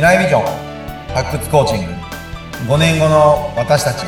来ビジョン発掘コーチング5年後の私たちへ。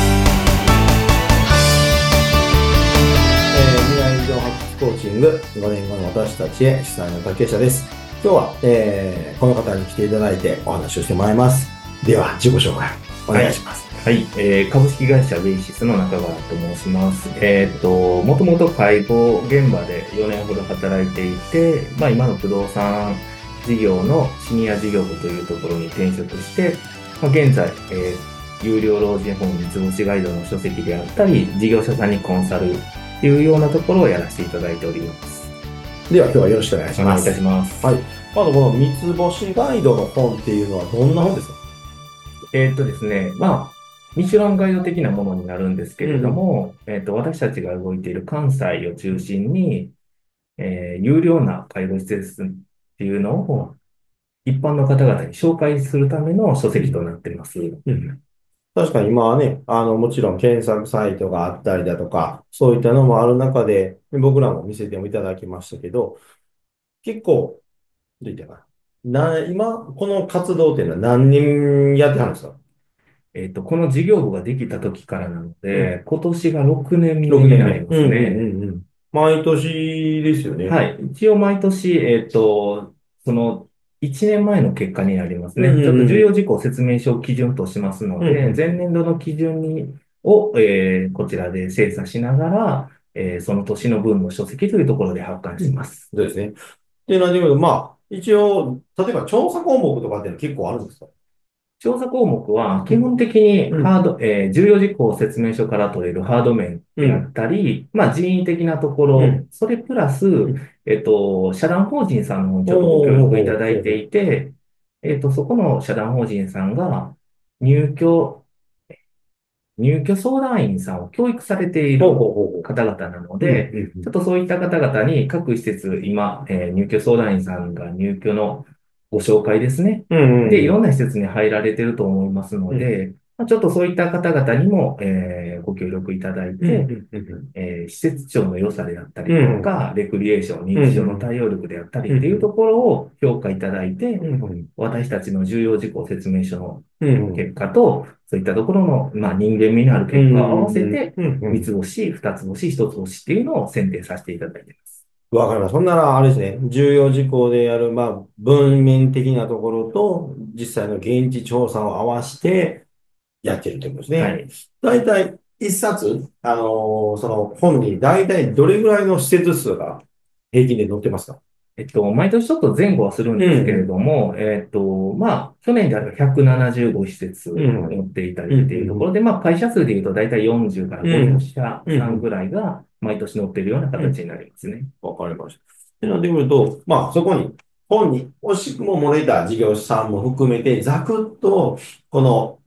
未来ビジョン発掘コーチング5年後の私たちへ、主催の竹下です。今日は、この方に来ていただいてお話をしてもらいます。では自己紹介お願いします。 はい、株式会社ベイシスの中川と申します。もともと介護現場で4年ほど働いていて、今の不動産事業のシニア事業部というところに転職して、現在、有料老人ホーム三つ星ガイドの書籍であったり、事業者さんにコンサルというようなところをやらせていただいております。 では今日はよろしくお願いします。 お願いいたします。 はい。まずこの三つ星ガイドの本っていうのはどんな本ですか？ ですね、ミシュランガイド的なものになるんですけれども、私たちが動いている関西を中心に、有料な介護施設っていうのを一般の方々に紹介するための書籍となっています。 確かに今はね、もちろん検索サイトがあったりだとか、そういったのもある中で、僕らも見せてもいただきましたけど、結構、どう言ったかな。今、この活動っていうのは何人やってはるんですか？ この事業部ができた時からなので、今年が6年目 6 に年目。 なりますね。 毎年ですよね。 はい。一応毎年、その1年前の結果になりますね。ちょっと重要事項説明書を基準としますので、前年度の基準を、こちらで精査しながら、その年の分の書籍というところで発刊します。 そうですね。で、なんで言うと、一応、例えば調査項目とかって結構あるんですか？ 調査項目は基本的に重要事項説明書から取れるハード面であったり、人為的なところ、それプラス、社団法人さんのちょっとご協力いただいていて、そこの社団法人さんが入居相談員さんを教育されている方々なので、ちょっとそういった方々に各施設、今、入居相談員さんが入居のご紹介ですね。で、いろんな施設に入られていると思いますので、ちょっとそういった方々にも、ご協力いただいて、施設長の良さであったりとか、レクリエーション、認知症の対応力であったりっていうところを評価いただいて、私たちの重要事項説明書の結果と、そういったところの、人間味のある結果を合わせて、三つ星、二つ星、一つ星っていうのを選定させていただいています。 わかります。そんなら、あれですね、重要事項でやる、文面的なところと、実際の現地調査を合わせてやってるってことですね。 はい。 大体、一冊、その本に大体どれぐらいの施設数が平均で載ってますか？ 毎年ちょっと前後はするんですけれども、去年であれば175施設載っていたりっていうところで、会社数で言うと大体40から50社さんぐらいが毎年載っているような形になりますね。 わかりました。ってなってくると、そこに、本に惜しくも漏れた事業者さんも含めて、ざくっと、この、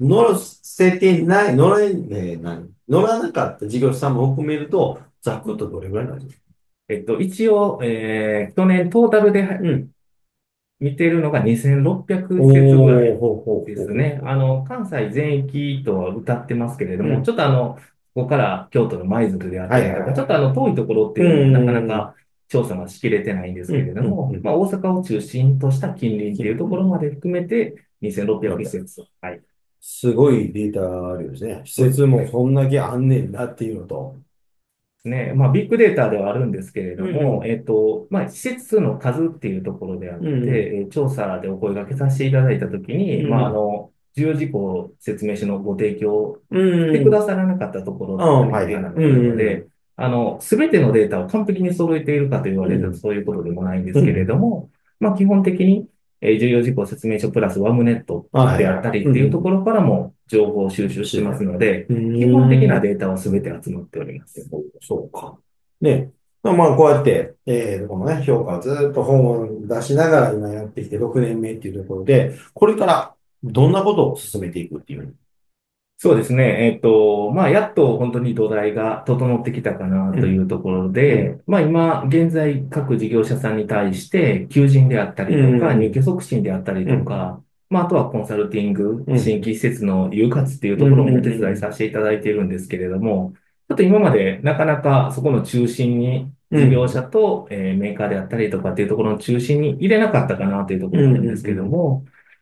乗らなかった事業者さんも含めると、ざくっとどれぐらいなんですか？ 一応、去年トータルで、見てるのが2600施設ぐらいですね。関西全域とは歌ってますけれども、ちょっとここから京都の舞鶴であったりとか、ちょっと遠いところっていうのはなかなか調査はしきれてないんですけれども、大阪を中心とした近隣っていうところまで含めて2600施設。はい。 すごいデータ量ですね。施設もこんだけあんねんなっていうのと。 ね、ビッグデータではあるんですけれども、施設数の数っていうところであって、調査でお声掛けさせていただいたときに、重要事項説明書のご提供してくださらなかったところだったりっていうのがあるので、すべてのデータを完璧に揃えているかと言われるとそういうことでもないんですけれども、基本的に重要事項説明書プラスワムネットであったりっていうところからも情報を収集してますので、基本的なデータは全て集まっております。 そうか。ね。こうやって、このね、評価をずっと本を出しながら今やってきて6年目っていうところで、これからどんなことを進めていくっていう。 そうですね。やっと本当に土台が整ってきたかなというところで、今、現在各事業者さんに対して、求人であったりとか、入居促進であったりとか、あとはコンサルティング、新規施設の誘活っていうところもお手伝いさせていただいているんですけれども、ちょっと今までなかなかそこの中心に、事業者と、メーカーであったりとかっていうところの中心に入れなかったかなというところなんですけども、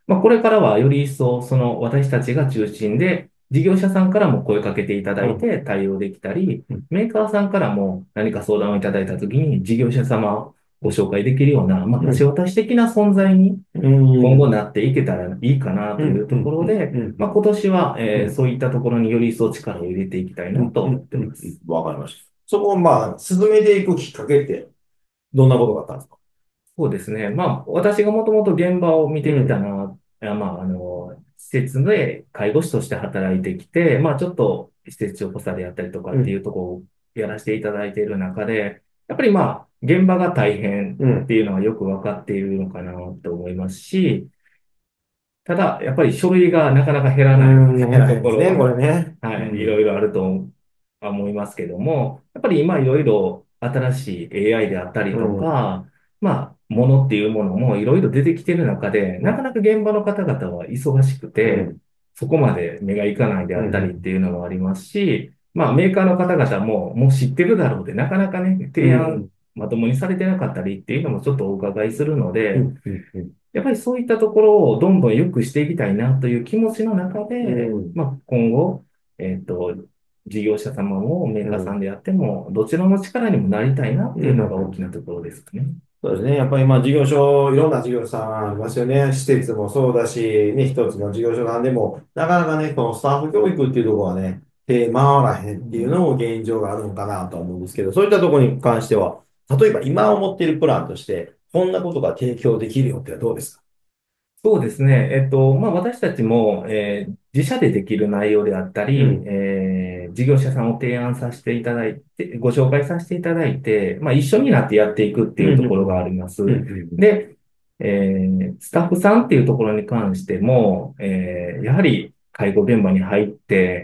まあ、これからはより一層、その私たちが中心で、事業者さんからも声かけていただいて対応できたり、メーカーさんからも何か相談をいただいたときに、事業者様をご紹介できるような、まあ、橋渡し的な存在に今後なっていけたらいいかなというところで、まあ、今年は、そういったところにより一層力を入れていきたいなと思ってます。 わかりました。そこをまあ、進めていくきっかけって、どんなことがあったんですか？ そうですね。まあ、私がもともと現場を見てきたな、まあ、施設で介護士として働いてきて、まあ、ちょっと施設調査であったりとかっていうところをやらせていただいている中で、やっぱりまあ、現場が大変っていうのはよくわかっているのかなと思いますし、ただ、やっぱり書類がなかなか減らない減らないですね、 ところは、 これね。 はい、いろいろあると思いますけども、やっぱり今いろいろ新しい AI であったりとか、まあ、ものっていうものもいろいろ出てきてる中で、なかなか現場の方々は忙しくて、そこまで目がいかないであったりっていうのもありますし、まあ、メーカーの方々ももう知ってるだろうで、なかなかね、提案まともにされてなかったりっていうのもちょっとお伺いするので、やっぱりそういったところをどんどん良くしていきたいなという気持ちの中で、まあ、今後、事業者様もメーカーさんであっても、どちらの力にもなりたいなっていうのが大きなところですかね。 そうですね。やっぱりまあ事業所、いろんな事業者さんありますよね。施設もそうだし、ね、一つの事業所さんでも、なかなかね、このスタッフ教育っていうところはね、手回らへんっていうのも現状があるのかなとは思うんですけど、そういったところに関しては、例えば今思っているプランとして、こんなことが提供できるよってのはどうですか？ そうですね。まあ、私たちも、自社でできる内容であったり、事業者さんを提案させていただいて、ご紹介させていただいて、まあ、一緒になってやっていくっていうところがあります。で、スタッフさんっていうところに関しても、やはり介護現場に入って、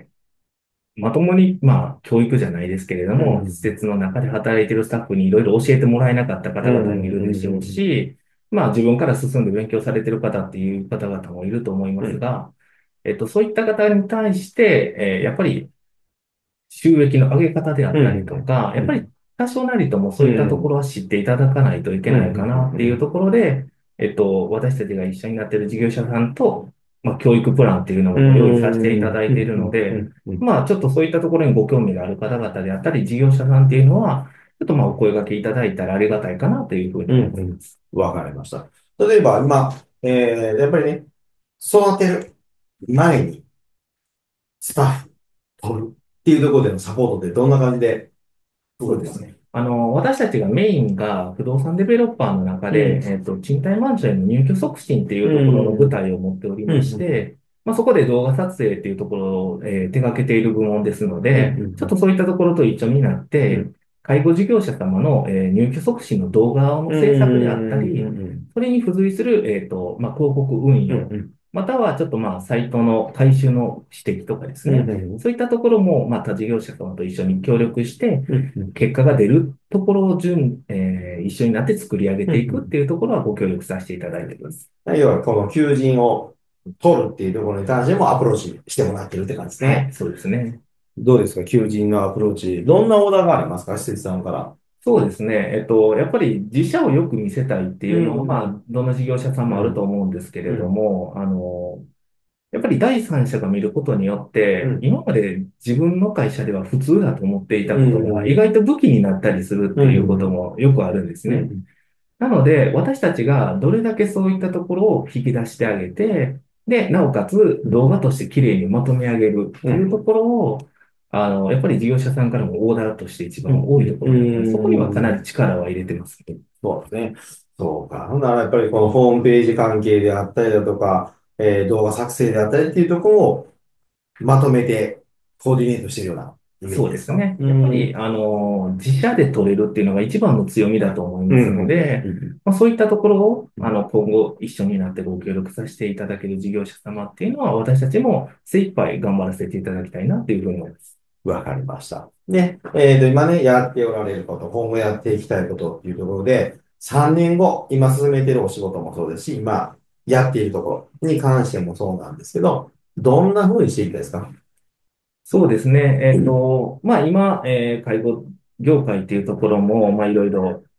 まともに、まあ、教育じゃないですけれども、施設の中で働いているスタッフにいろいろ教えてもらえなかった方々もいるでしょうし、まあ、自分から進んで勉強されている方っていう方々もいると思いますが、そういった方に対して、やっぱり収益の上げ方であったりとか、やっぱり多少なりともそういったところは知っていただかないといけないかなっていうところで、私たちが一緒になっている事業者さんと、まあ、教育プランっていうのを用意させていただいているので、まあ、ちょっとそういったところにご興味がある方々であったり、事業者さんっていうのは、ちょっとまあ、お声掛けいただいたらありがたいかなというふうに思います。 わかりました。例えば今、やっぱりね、育てる前にスタッフ取るっていうところでのサポートってどんな感じでそうですね。私たちがメインが不動産デベロッパーの中で、賃貸マンションへの入居促進っていうところの舞台を持っておりまして、まあ、そこで動画撮影っていうところを、手掛けている部門ですので、ちょっとそういったところと一緒になって、介護事業者様の、入居促進の動画の制作であったり、それに付随する、まあ、広告運用、またはちょっとまあ、サイトの改修の指摘とかですね。そういったところも、また事業者様と一緒に協力して、結果が出るところを一緒になって作り上げていくっていうところはご協力させていただいています。 要は、この求人を取るっていうところに関してもアプローチしてもらってるって感じですね。 はい、そうですね。 どうですか、求人のアプローチ。どんなオーダーがありますか、施設さんから。 そうですね。やっぱり自社をよく見せたいっていうのは、まあ、どの事業者さんもあると思うんですけれども、やっぱり第三者が見ることによって、今まで自分の会社では普通だと思っていたことが意外と武器になったりするっていうこともよくあるんですね。なので、私たちがどれだけそういったところを引き出してあげて、で、なおかつ動画として綺麗にまとめ上げるっていうところを、やっぱり事業者さんからもオーダーとして一番多いところで、そこにはかなり力は入れてますね。 そうですね。そうか。ほんならやっぱりこのホームページ関係であったりだとか、動画作成であったりっていうところをまとめてコーディネートしてるようなイメーそジですか？ うですね。やっぱり、自社で取れるっていうのが一番の強みだと思いますので、まあ、そういったところを、今後一緒になってご協力させていただける事業者様っていうのは、私たちも精一杯頑張らせていただきたいなっていうふうに思います。 わかりました。で、今ね、やっておられること、今後やっていきたいことっていうところで、3年後、今進めてるお仕事もそうですし、今やっているところに関してもそうなんですけど、どんな風にしていきたいですか？ そうですね。まあ今、介護業界っていうところも、まあいろいろ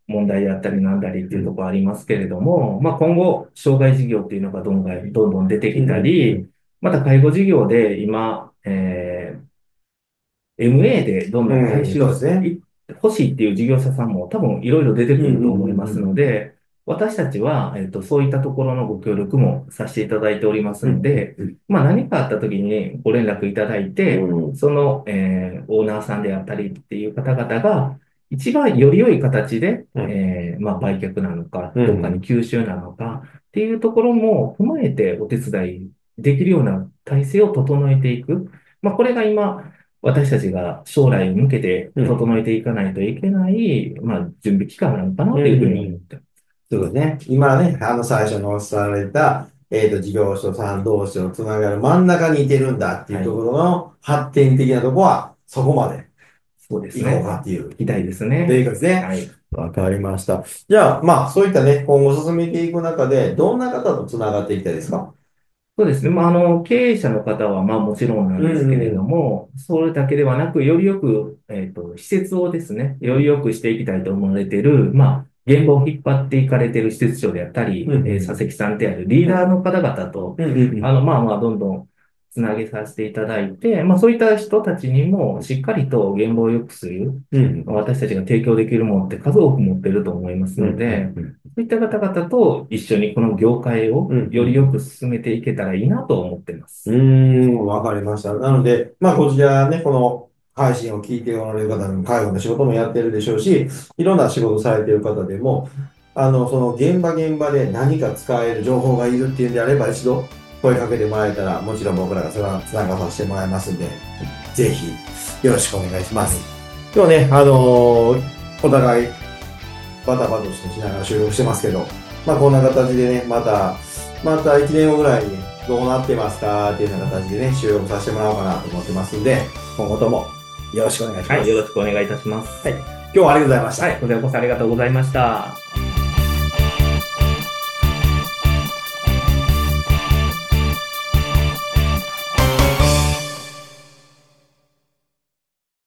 問題であったりなんだりっていうところありますけれども、まあ今後、障害事業っていうのがどんどん出てきたり、また介護事業で今、MA でどんどん回収そうですね。 欲しいっていう事業者さんも多分いろいろ出てくると思いますので、私たちは、そういったところのご協力もさせていただいておりますので、まあ何かあった時にご連絡いただいて、その、オーナーさんであったりっていう方々が、一番より良い形で、まあ売却なのか、どっかに吸収なのかっていうところも踏まえてお手伝いできるような体制を整えていく。まあこれが今、私たちが将来に向けて整えていかないといけない、まあ、準備期間なのかなというふうに思ってます。 そうですね。今ね、最初におっしゃられた、事業所さん同士をつながる真ん中にいてるんだっていうところの発展的なところは、そこまでそうですね。 行こうかっていう。 行きたいですね。 ということですね。 はい。 わかりました。じゃあ、まあ、そういったね、今後進めていく中で、どんな方とつながっていきたいですか？ そうですね。まあ、経営者の方は、まあ、もちろんなんですけれども、それだけではなく、よりよく、施設をですね、よりよくしていきたいと思われている、まあ、現場を引っ張っていかれている施設長であったり、佐々木さんであるリーダーの方々と、まあまあ、どんどんつなげさせていただいて、まあ、そういった人たちにも、しっかりと現場を良くする、私たちが提供できるものって数多く持っていると思いますので、そういった方々と一緒にこの業界をよりよく進めていけたらいいなと思っています。 わかりました。なので、まあ、こちらね、この配信を聞いておられる方でも、介護の仕事もやってるでしょうし、いろんな仕事されている方でも、その現場で何か使える情報がいるっていうんであれば、一度声かけてもらえたら、もちろん僕らがそれはつながさせてもらいますんで、ぜひよろしくお願いします。今日ね、お互いバタバタとしながら収録してますけど、まあこんな形でね、また1年後ぐらいにどうなってますかっていうような形でね、収録させてもらおうかなと思ってますんで、今後ともよろしくお願いします。 はい、よろしくお願いいたします。 はい、今日はありがとうございました。 はい、こちらこそありがとうございました。